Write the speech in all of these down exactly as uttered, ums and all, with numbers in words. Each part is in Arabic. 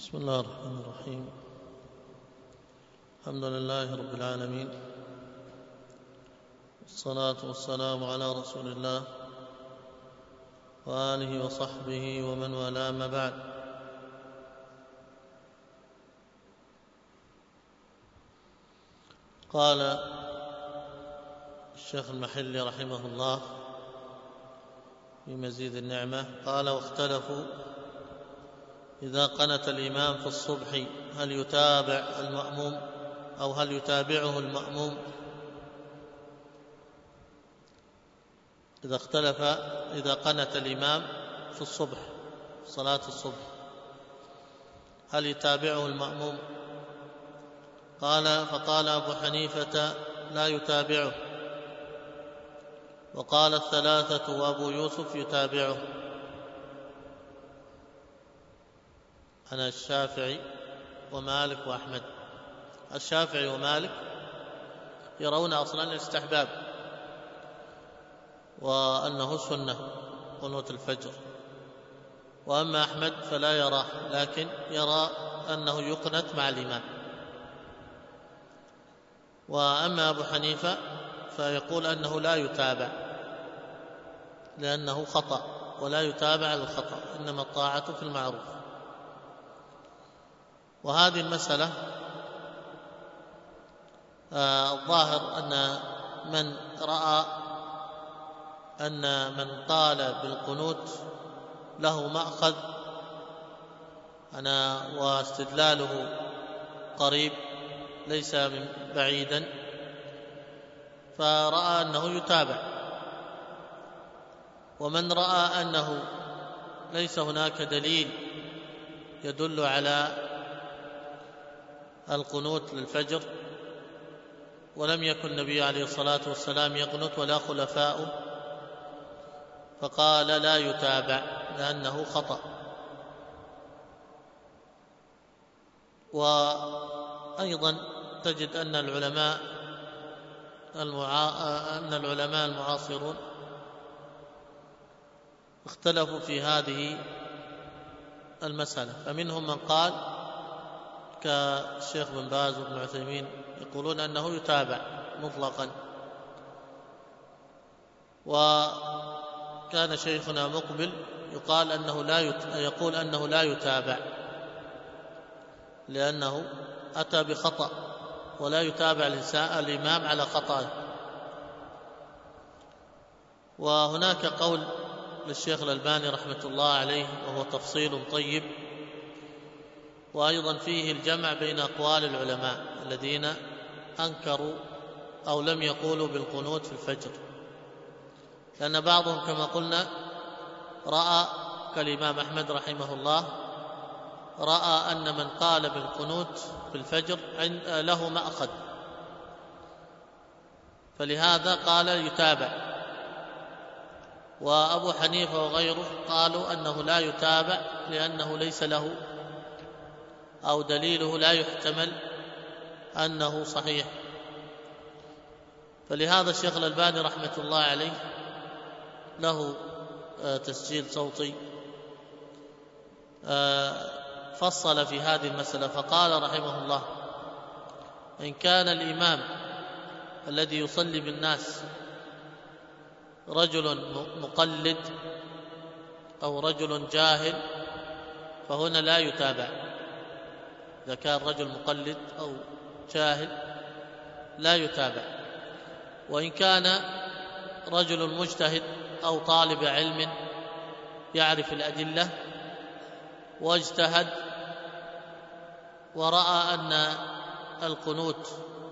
بسم الله الرحمن الرحيم. الحمد لله رب العالمين، والصلاة والسلام على رسول الله وآله وصحبه ومن والاه، ما بعد. قال الشيخ المحلي رحمه الله في مزيد النعمة، قال: واختلفوا إذا قنت الإمام في الصبح هل يتابع المأموم أو هل يتابعه المأموم. إذا اختلف إذا قنت الإمام في الصبح، صلاة الصبح، هل يتابعه المأموم؟ قال فقال أبو حنيفة: لا يتابعه، وقال الثلاثة وأبو يوسف يتابعه. أنا الشافعي ومالك وأحمد. الشافعي ومالك يرون أصلا الاستحباب وأنه سنة قنوت الفجر، وأما أحمد فلا يراه، لكن يرى أنه يقنت مع الإمام. وأما أبو حنيفة فيقول أنه لا يتابع لأنه خطأ، ولا يتابع على الخطأ، إنما الطاعة في المعروف. وهذه المسألة آه الظاهر أن من رأى أن من قال بالقنوت له مأخذ أنا واستدلاله قريب ليس من بعيدا، فرأى أنه يتابع. ومن رأى أنه ليس هناك دليل يدل على القنوت للفجر، ولم يكن النبي عليه الصلاة والسلام يقنت ولا خلفاؤه، فقال لا يتابع لأنه خطأ. وأيضا تجد أن العلماء المعا... أن العلماء المعاصرون اختلفوا في هذه المسألة، فمنهم من قال كالشيخ بن باز وابن عثيمين يقولون أنه يتابع مطلقا، وكان شيخنا مقبل يقال أنه لا يت... يقول أنه لا يتابع لأنه أتى بخطأ، ولا يتابع الإمام على خطأه. وهناك قول للشيخ الألباني رحمة الله عليه وهو تفصيل طيب، وأيضا فيه الجمع بين أقوال العلماء الذين أنكروا أو لم يقولوا بالقنوت في الفجر، لأن بعضهم كما قلنا رأى كالإمام أحمد رحمه الله رأى أن من قال بالقنوت في الفجر له مأخذ، فلهذا قال يتابع. وأبو حنيفة وغيره قالوا أنه لا يتابع لأنه ليس له أو دليله لا يحتمل أنه صحيح. فلهذا الشيخ الألباني رحمة الله عليه له تسجيل صوتي فصل في هذه المسألة، فقال رحمه الله: إن كان الإمام الذي يصلي بالناس رجل مقلد أو رجل جاهل فهنا لا يتابع. إذا كان رجل مقلد أو جاهل لا يتابع. وإن كان رجل مجتهد أو طالب علم يعرف الأدلة واجتهد ورأى أن القنوت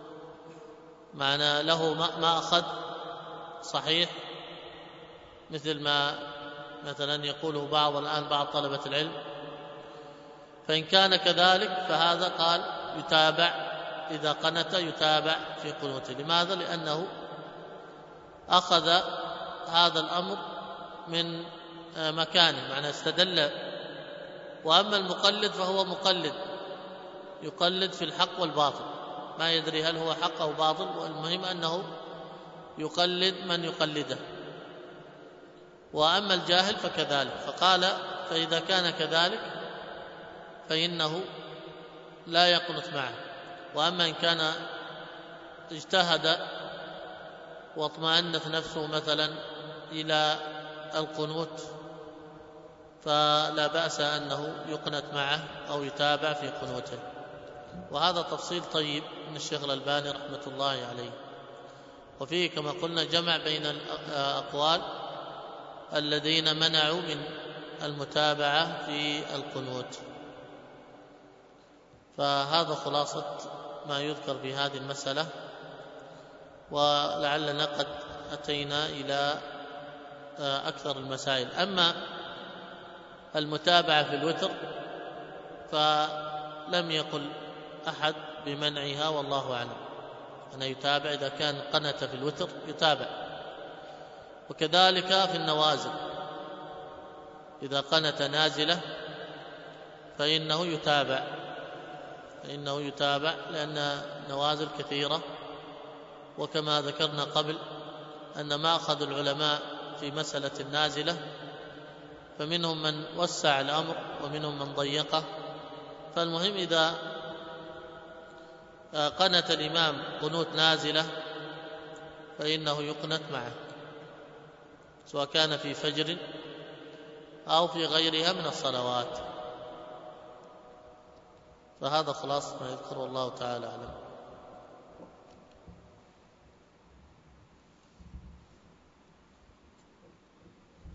معنى له مأخذ صحيح، مثل ما مثلا يقوله بعض الآن بعض طلبة العلم، فإن كان كذلك فهذا قال يتابع، إذا قنت يتابع في قنوته. لماذا؟ لأنه أخذ هذا الأمر من مكانه، معنى استدل. وأما المقلد فهو مقلد يقلد في الحق والباطل، ما يدري هل هو حق أو باطل، والمهم أنه يقلد من يقلده. وأما الجاهل فكذلك. فقال فإذا كان كذلك فإنه لا يقنت معه. وأما إن كان اجتهد واطمأنت نفسه مثلا إلى القنوت فلا بأس أنه يقنت معه أو يتابع في قنوته. وهذا تفصيل طيب من الشيخ الألباني رحمة الله عليه. وفيه كما قلنا جمع بين الأقوال الذين منعوا من المتابعة في القنوت. فهذا خلاصة ما يذكر في هذه المسألة، ولعلنا قد أتينا إلى أكثر المسائل. أما المتابعة في الوتر فلم يقل أحد بمنعها والله أعلم، أنه يتابع إذا كان قنت في الوتر يتابع. وكذلك في النوازل إذا قنت نازلة فإنه يتابع فإنه يتابع لأن نوازل كثيرة. وكما ذكرنا قبل أن ما أخذ العلماء في مسألة النازلة فمنهم من وسع الأمر ومنهم من ضيقه. فالمهم إذا قنت الإمام قنوت نازلة فإنه يقنت معه، سواء كان في فجر أو في غيرها من الصلوات. فهذا خلاص ما يذكره الله تعالى أعلم.